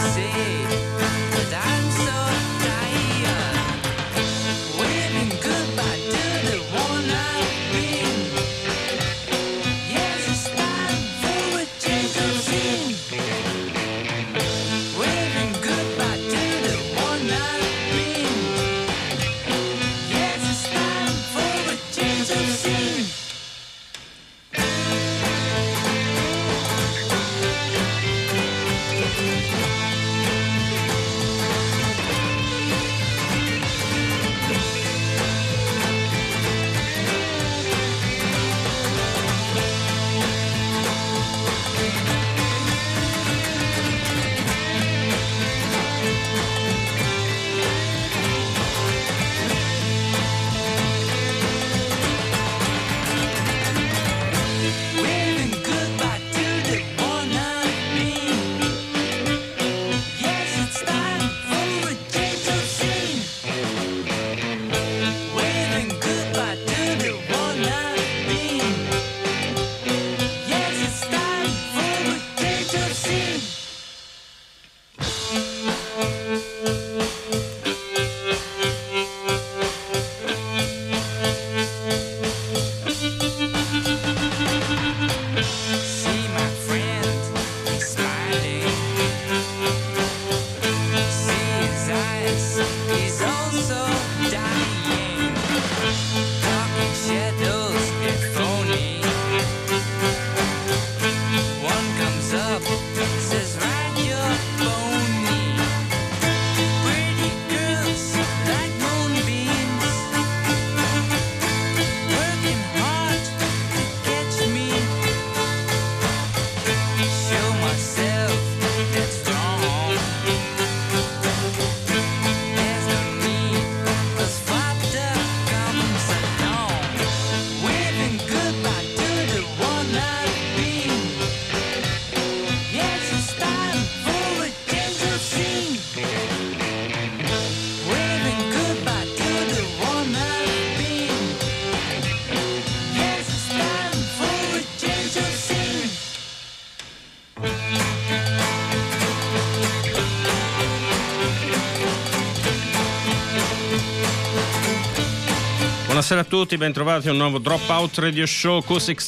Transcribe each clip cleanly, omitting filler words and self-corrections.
Buonasera a tutti, bentrovati a un nuovo Dropout Radio Show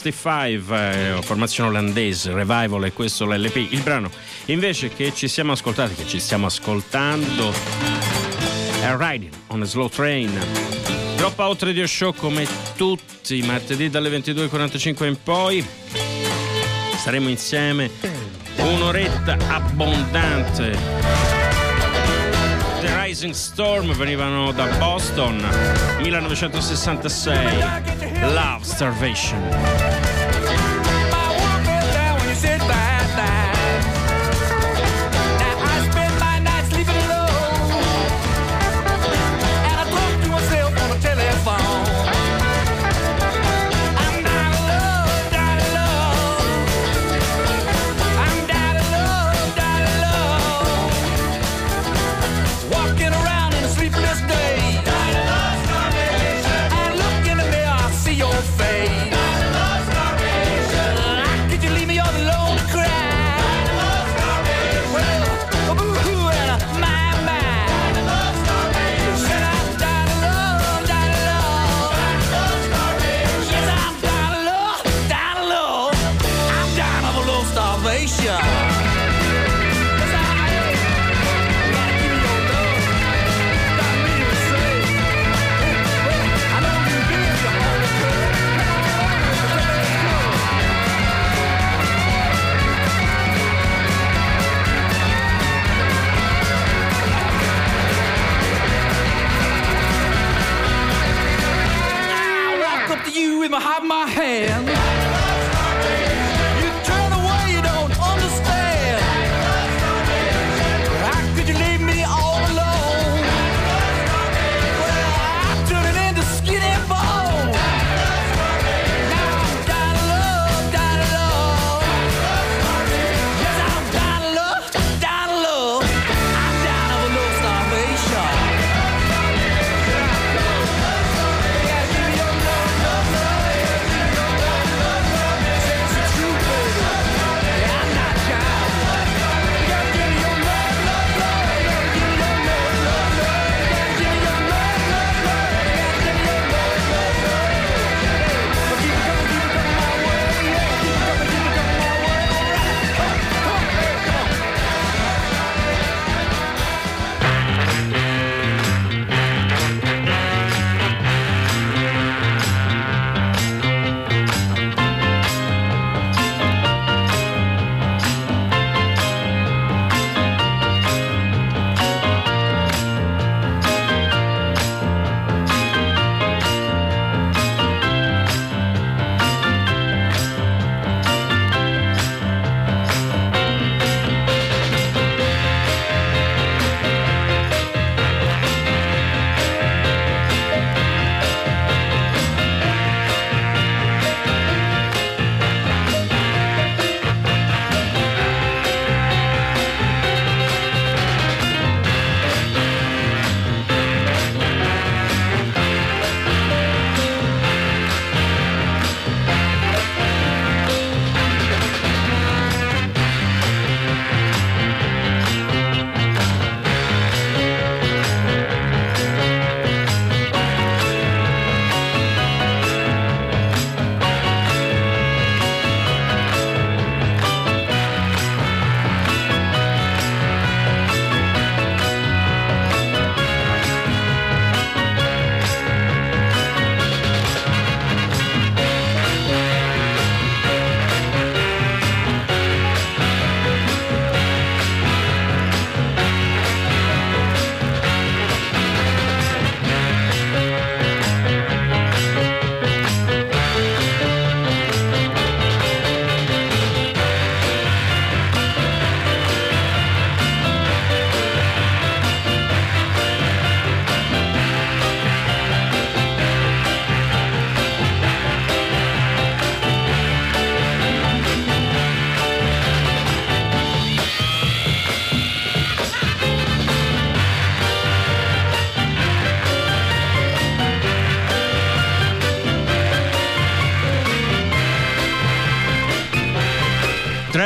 Q65, formazione olandese, Revival, e questo l'LP. Il brano invece che ci stiamo ascoltando è Riding on a Slow Train. Dropout Radio Show come tutti i martedì dalle 22:45 in poi. Saremo insieme un'oretta abbondante. The Rising Storm venivano da Boston, 1966, Love Starvation. Have my hand. You turn away, you don't understand. How could you leave me all alone? Well, I'm turning into skin and bone. Now I'm dying of love, dying of love. Yes, I'm dying of love, dying of love. I'm dying of a love starvation. Yeah, give me your love, love, love.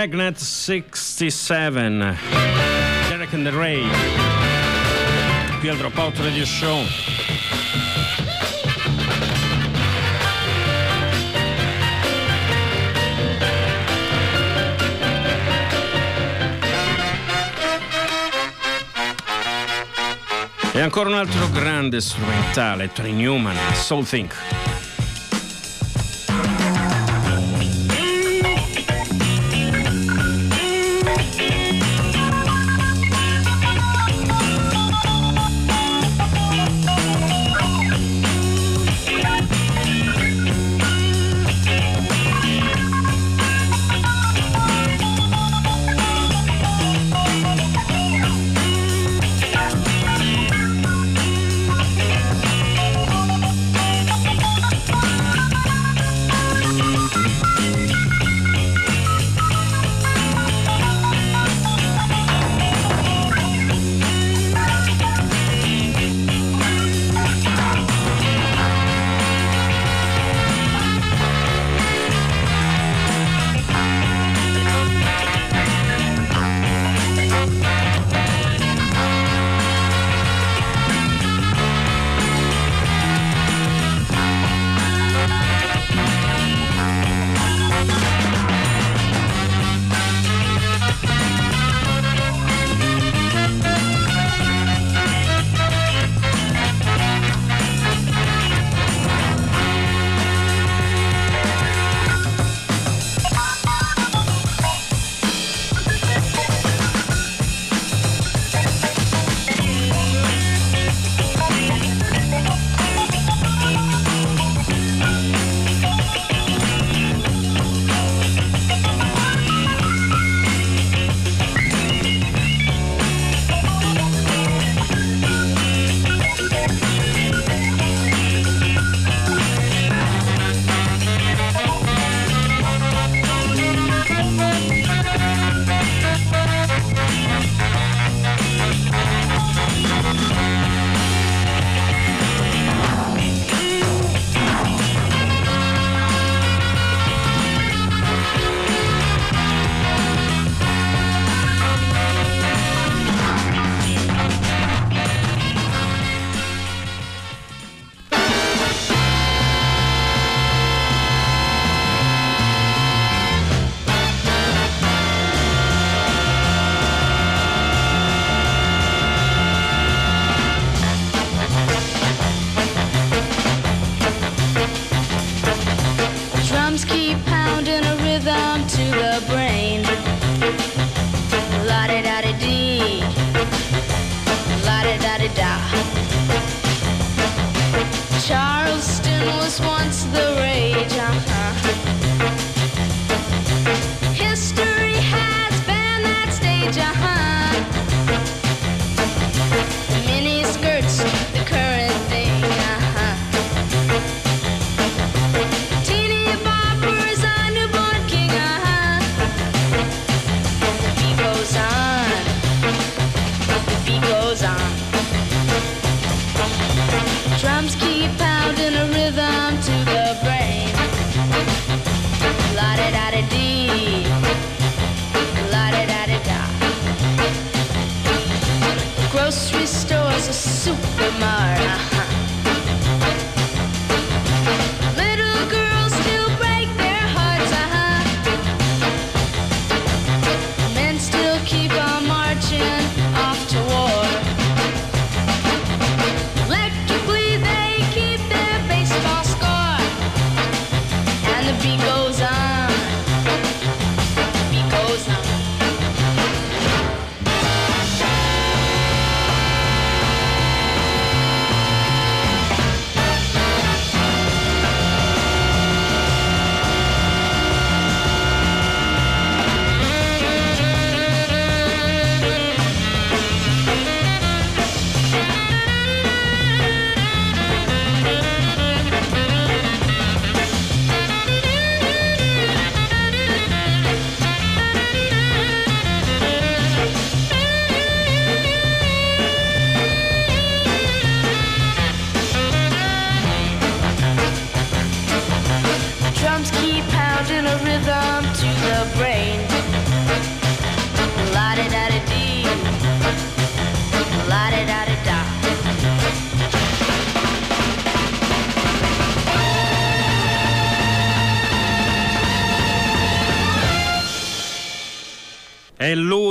Dragnet 67, Derek and the Ray, qui al Dropout Radio Show. E ancora un altro grande strumentale, Tony Newman, Soul Think. Charleston was once the rage, History has been that stage, The mini skirts, the current thing, Teeny boppers, a newborn king, The beat goes on, the beat goes on. Drums keep pounding a rhythm to the brain. La-da-da-da-dee, la-da-da-da-da.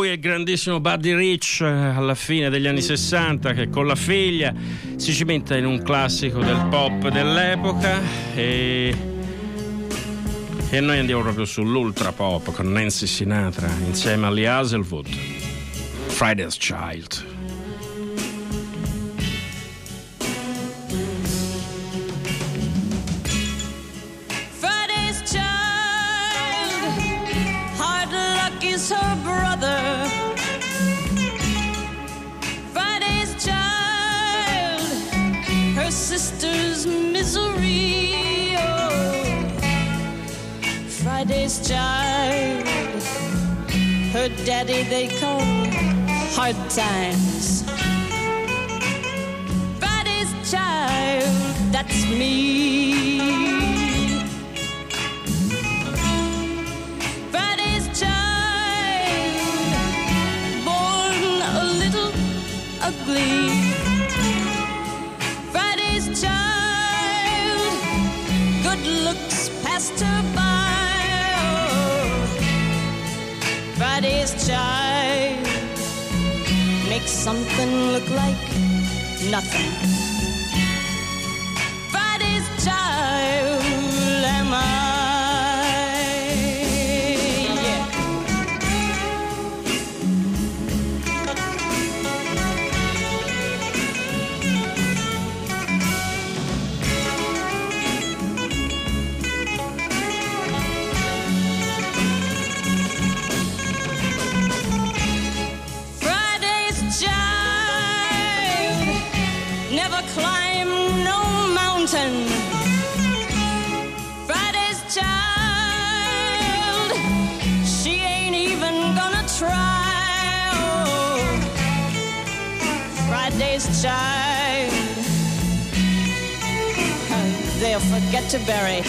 lui è il grandissimo Buddy Rich alla fine degli anni 60, che con la figlia si cimenta in un classico del pop dell'epoca, e noi andiamo proprio sull'ultra pop con Nancy Sinatra insieme agli Hazelwood, Friday's Child. Her brother, Friday's child, her sister's misery. Oh, Friday's child, her daddy they call hard times. Friday's child, that's me. Ugly. Friday's child, good looks passed her by. Oh, Friday's child makes something look like nothing. Friday's child am I. Climb no mountain. Friday's child, she ain't even gonna try. Oh, Friday's child, they'll forget to bury.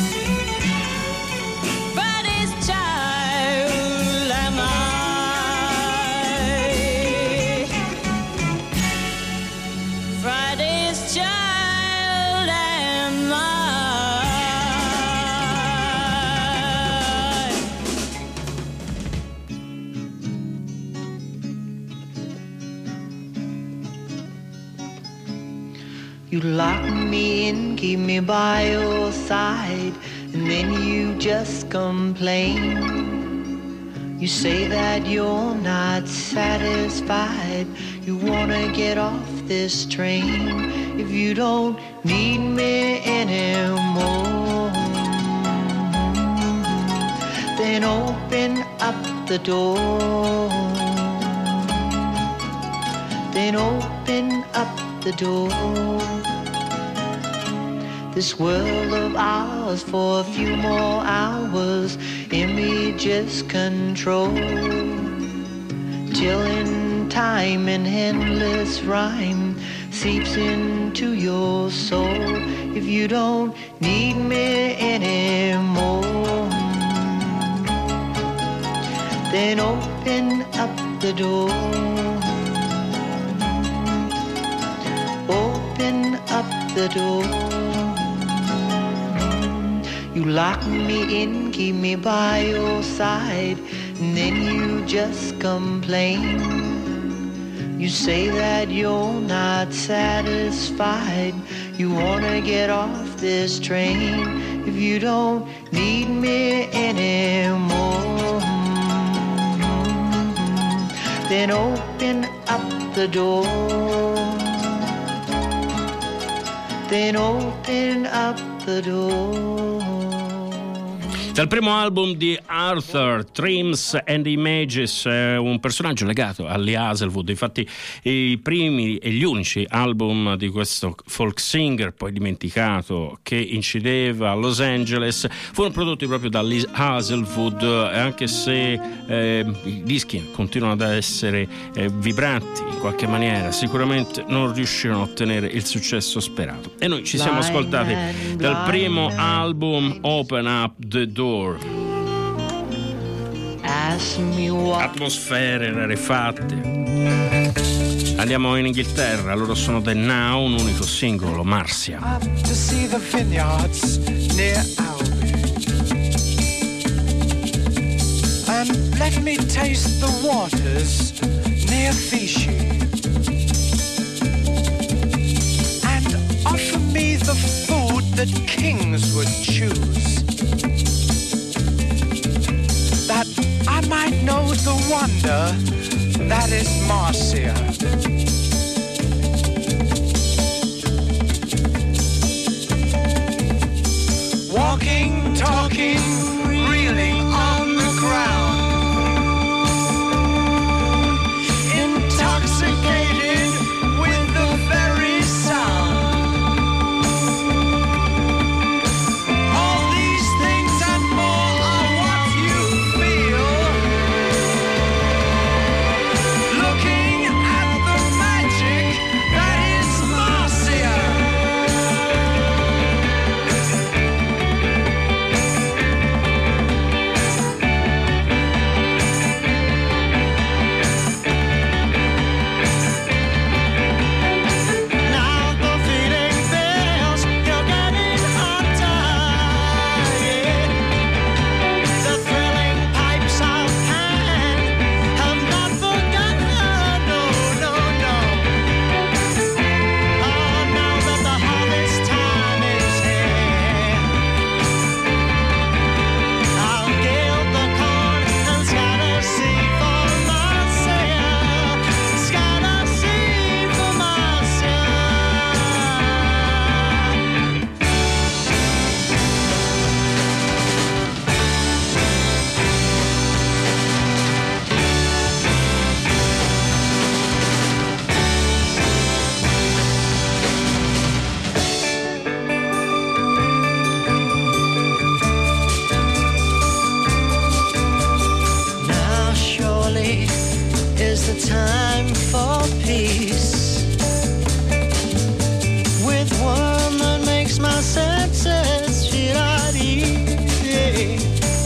Friday's child am I. Friday's child am I. You lock me in, keep me by your side, and then you just complain. You say that you're not satisfied, you wanna get off this train. If you don't need me anymore, then open up the door. Then open up the door. This world of ours for a few more hours, images control, till in time an endless rhyme seeps into your soul. If you don't need me anymore, then open up the door. Open up the door. You lock me in, keep me by your side, and then you just complain. You say that you're not satisfied, you wanna get off this train. If you don't need me anymore, then open up the door. Then open up the door. Dal primo album di Arthur, Dreams and Images, un personaggio legato agli Hazelwood. Infatti i primi e gli unici album di questo folk singer, poi dimenticato, che incideva a Los Angeles, furono prodotti proprio dagli Hazelwood, anche se i dischi continuano ad essere vibranti in qualche maniera, sicuramente non riuscirono a ottenere il successo sperato. E noi ci siamo ascoltati dal primo album, Open Up the Door. Atmosfere rarefatte. Andiamo in Inghilterra, loro sono The Now, un unico singolo, Marcia. To see the vineyards near Albi, and let me taste the waters near Fishi. And offer me the food that kings would choose, that I might know the wonder that is Marcia. Walking, talking, reeling on the ground, intoxicated with the very sound. All these things and more are what you feel, looking at the magic that is Marcia. Time for peace with one that makes my senses feel at ease.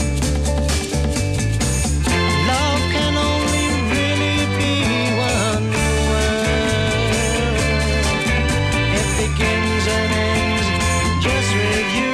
Love can only really be one word. It begins and ends just with you.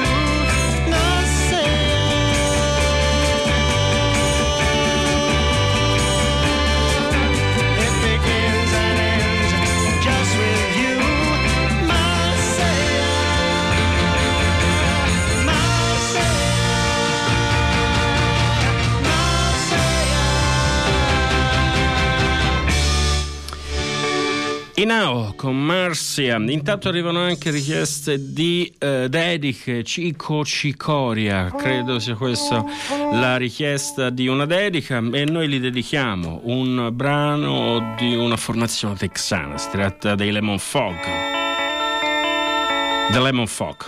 Now con Marcia. Intanto arrivano anche richieste di dediche. Cico Cicoria, credo sia questa la richiesta di una dedica, e noi gli dedichiamo un brano di una formazione texana. Si tratta dei Lemon Fog. The Lemon Fog.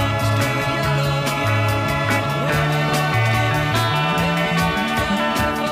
Changing things to yellow, when it comes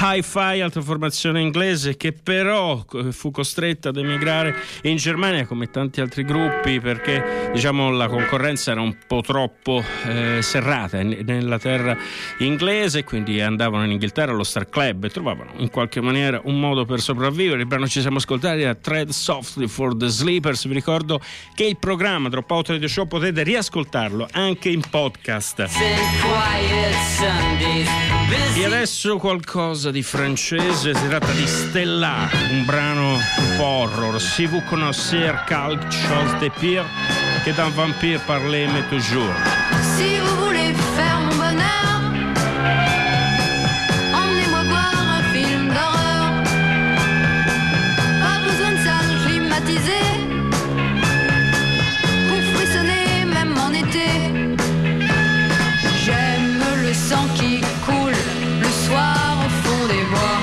Hi-Fi, altra formazione inglese che però fu costretta ad emigrare in Germania come tanti altri gruppi perché diciamo la concorrenza era un po' troppo serrata nella terra inglese, quindi andavano in Inghilterra allo Star Club e trovavano in qualche maniera un modo per sopravvivere. Il brano ci siamo ascoltati da Tread Softly for the Sleepers. Vi ricordo che il programma Dropout Radio Show potete riascoltarlo anche in podcast. E adesso qualcosa di francese, si tratta di Stella, un brano un po' horror. Si vous connaissez quelque chose de pire que d'un vampire parlez-moi toujours. Si vous voulez faire mon bonheur, emmenez-moi voir un film d'horreur. Pas besoin de salle climatisée pour frissonner même en été. J'aime le sang qui coule le soir au fond des bois.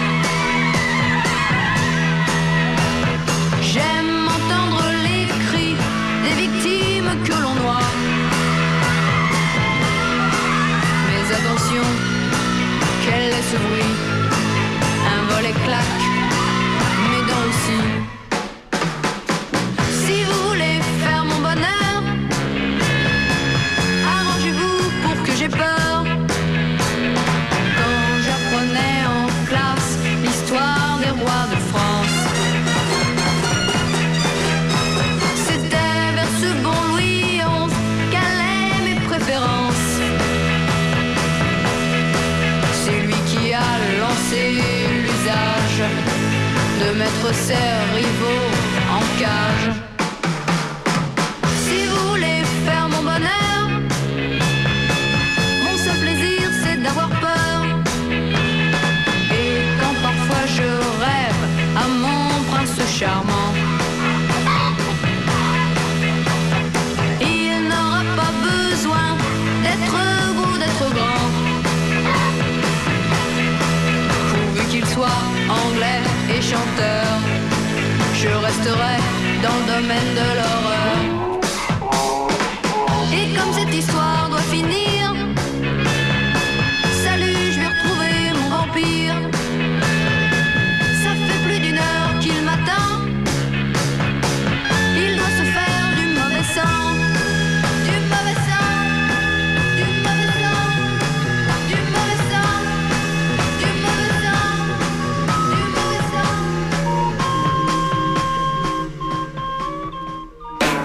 J'aime entendre les cris des victimes que l'on noie. Mais attention, quel est ce bruit? Un volet claque, mes dents aussi. Si vous voulez faire mon bonheur, arrangez-vous pour que j'ai peur. Quand j'apprenais en classe l'histoire des rois de France, c'était vers ce bon Louis XI qu'allaient mes préférences. C'est lui qui a lancé l'usage de mettre ses rivaux en cage. Si vous voulez faire mon bonheur, mon seul plaisir c'est d'avoir peur. Et quand parfois je rêve à mon prince charmant, il n'aura pas besoin d'être beau, d'être grand, pourvu qu'il soit anglais et chanteur. Je resterai dans le domaine de l'horreur. Et comme cette histoire doit finir, salut, je vais retrouver mon vampire. Ça fait plus d'une heure qu'il m'attend. Il doit se faire du mauvais sang. Du mauvais sang. Du mauvais sang. Du mauvais sang. Du mauvais sang. Du mauvais sang.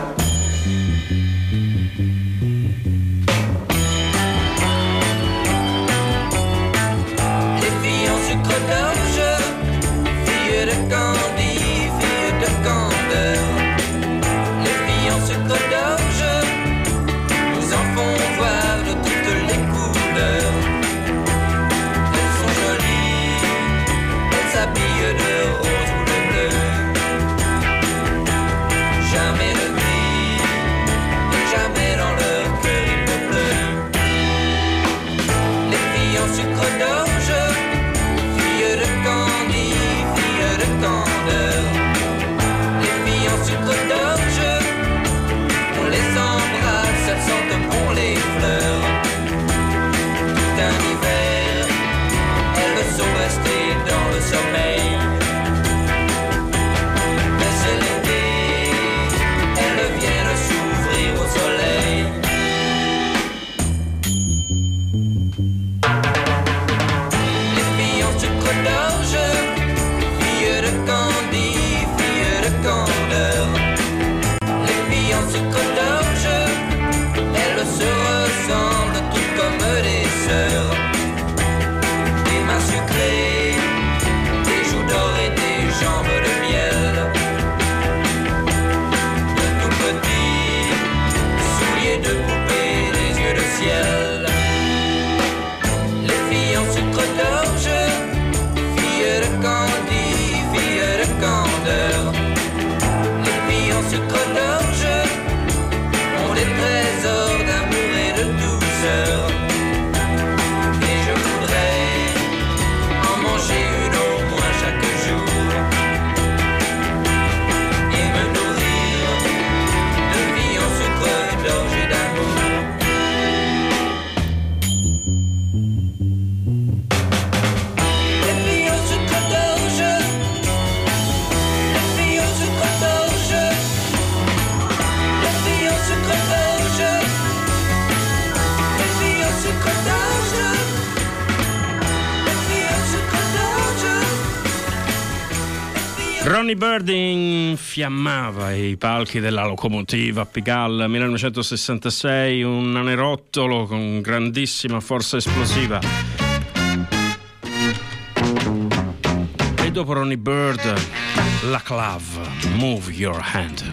Ronnie Bird infiammava i palchi della locomotiva Pigalle 1966, un nanerottolo con grandissima forza esplosiva. E dopo Ronnie Bird, la Clav, Move Your Hand.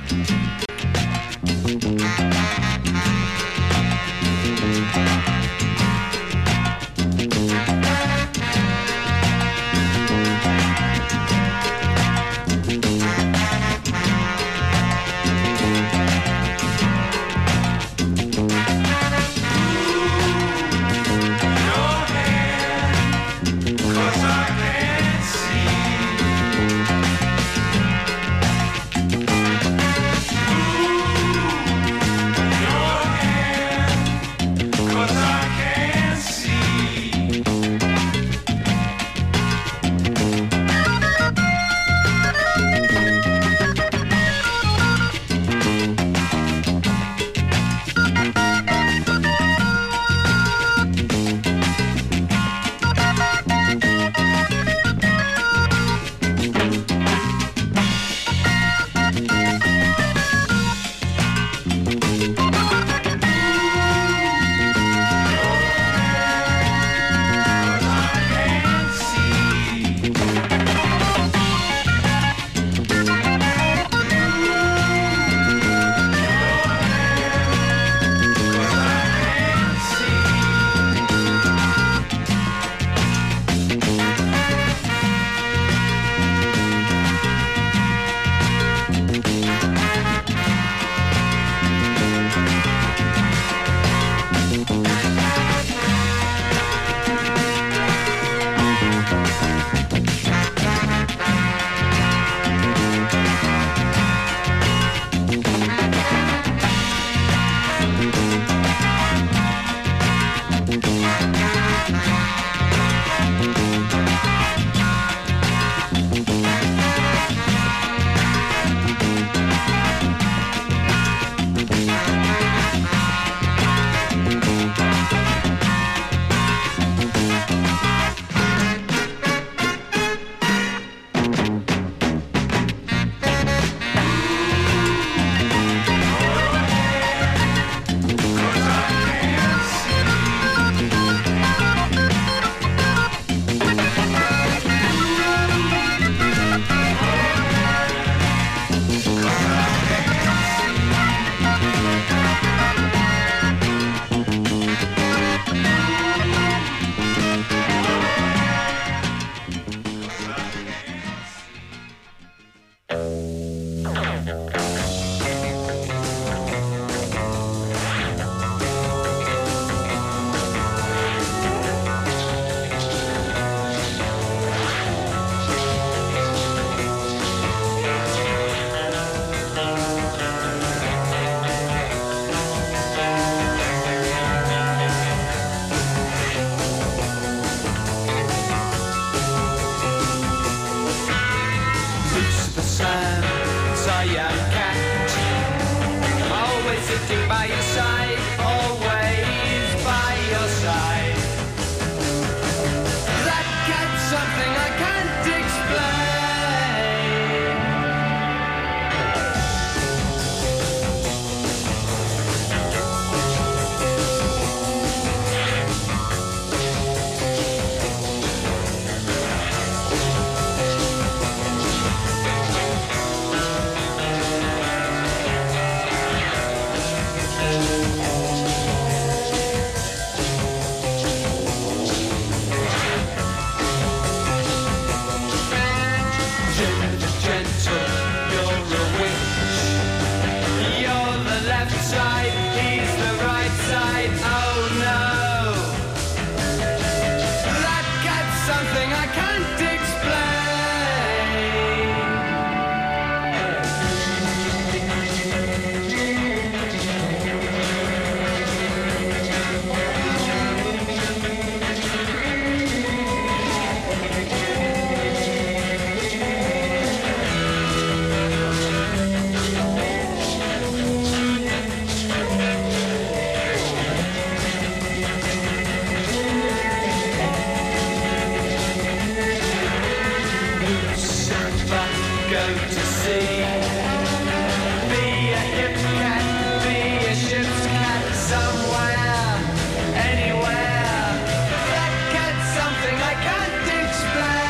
go to sea. Be a hip cat, be a ship's cat, somewhere, anywhere. That cat's something I can't explain.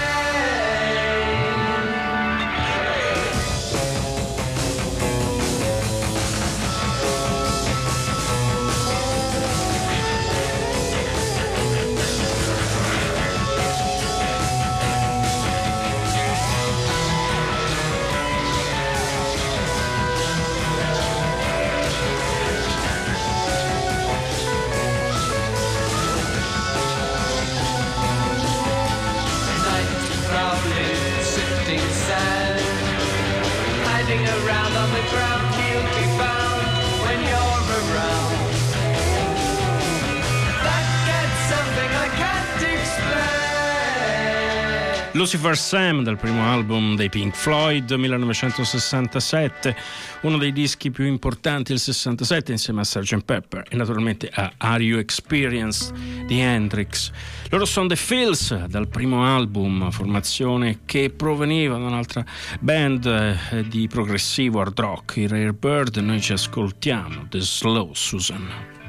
Hiding around on the ground, he'll be found when you're around. That gets something I can't explain. Lucifer Sam, dal primo album dei Pink Floyd, 1967, uno dei dischi più importanti del 67 insieme a Sgt. Pepper e naturalmente a Are You Experienced di Hendrix. Loro sono The Fills, dal primo album, formazione che proveniva da un'altra band di progressivo hard rock, i Rare Bird. Noi ci ascoltiamo The Slow Susan.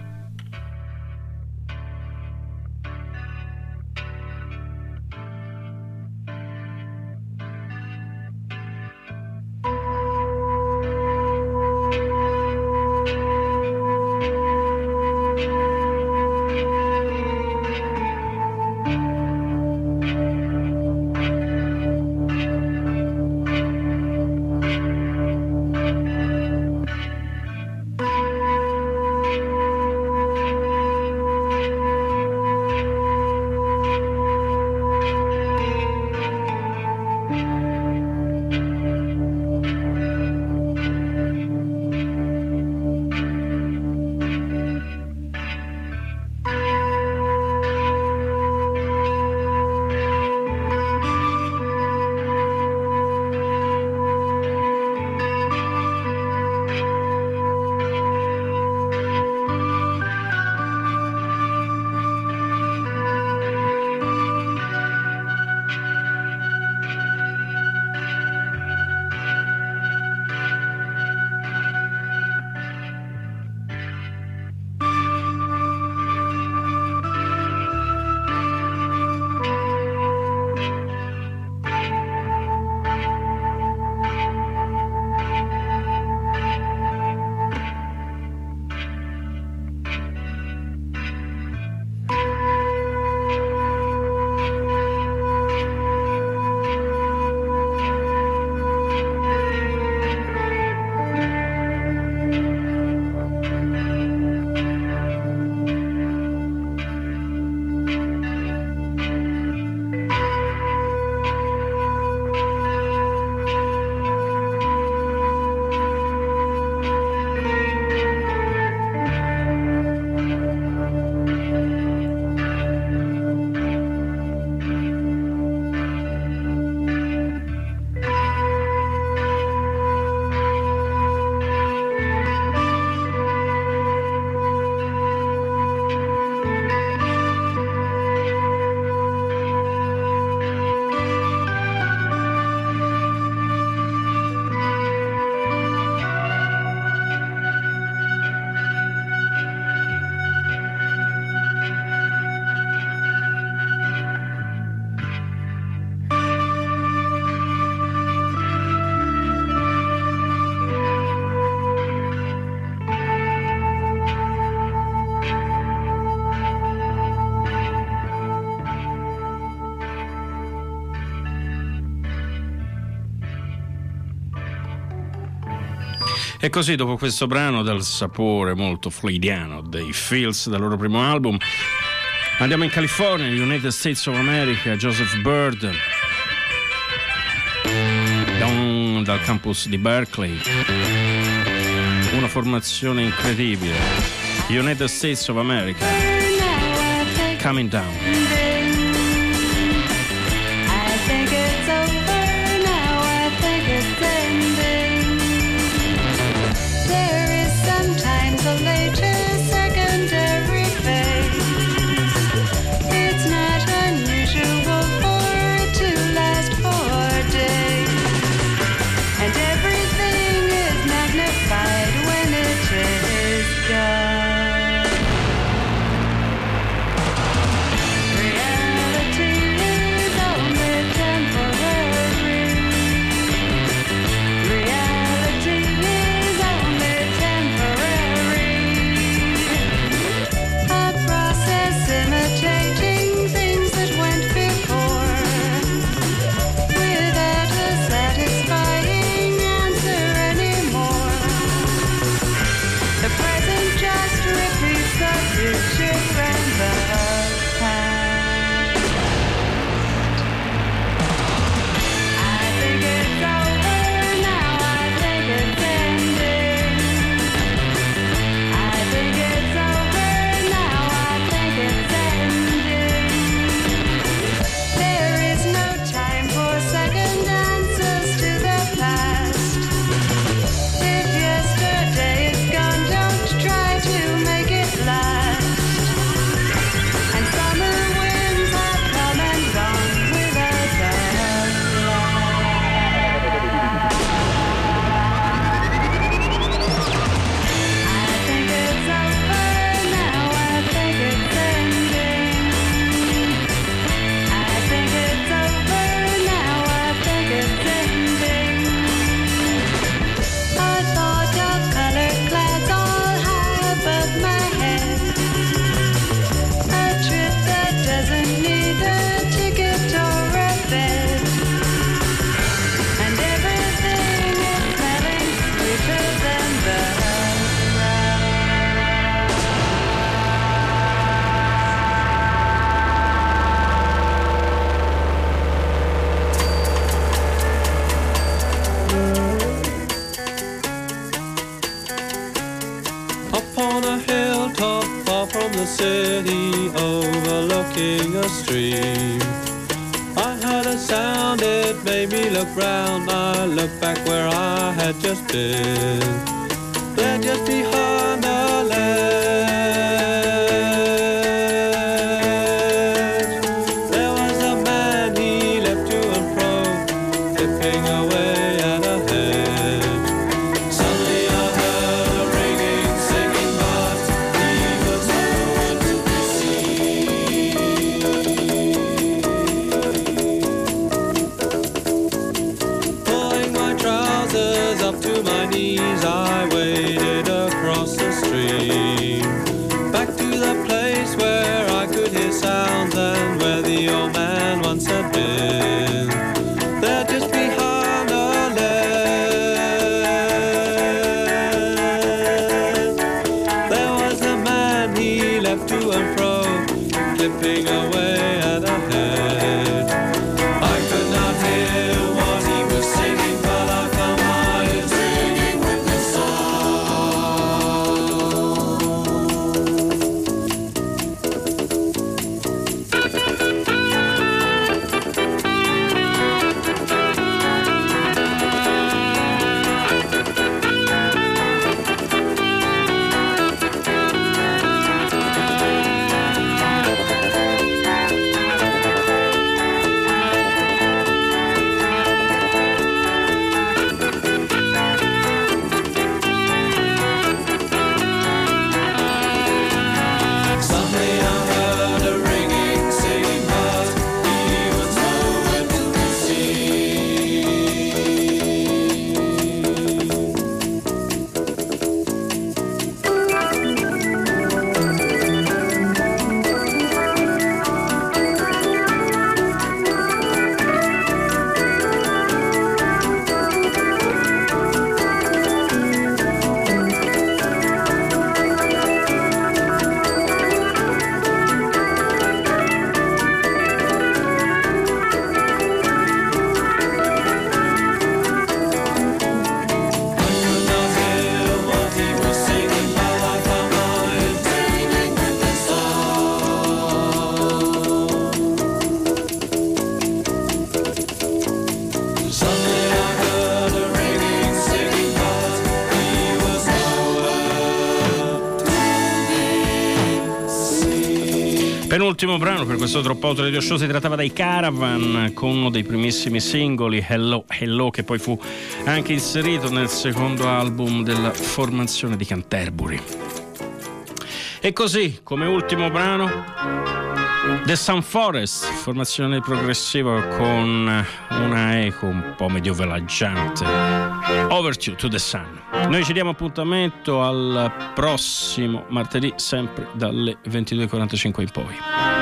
E così, dopo questo brano dal sapore molto floydiano dei Fills, dal loro primo album, andiamo in California, United States of America. Joseph Bird, dal campus di Berkeley, una formazione incredibile. United States of America, Coming Down. stream. I heard a sound, it made me look round. I looked back where I had just been. There just behind the ledge, there was a man, he leapt to and fro, flipping away at a hedge. Suddenly I heard a ringing, singing, but he was nowhere to be seen. Pulling my trousers up to my knees, I waded across the stream, back to the place where I could hear sounds and where the old man once had been. There just behind the ledge, there was a man, he leapt to and fro, flipping away at a hedge. I could not hear what he was singing, but I found my ears ringing with the Suddenly I heard a ringing, singing, but he was nowhere to be Penultimo brano per questo Dropout Radio Show, si trattava dai Caravan con uno dei primissimi singoli, Hello Hello, che poi fu anche inserito nel secondo album della formazione di Canterbury. E così, come ultimo brano, The Sun Forest, formazione progressiva con una eco un po' medioevleggiante, Overture to the Sun. Noi ci diamo appuntamento al prossimo martedì, sempre dalle 22:45 in poi.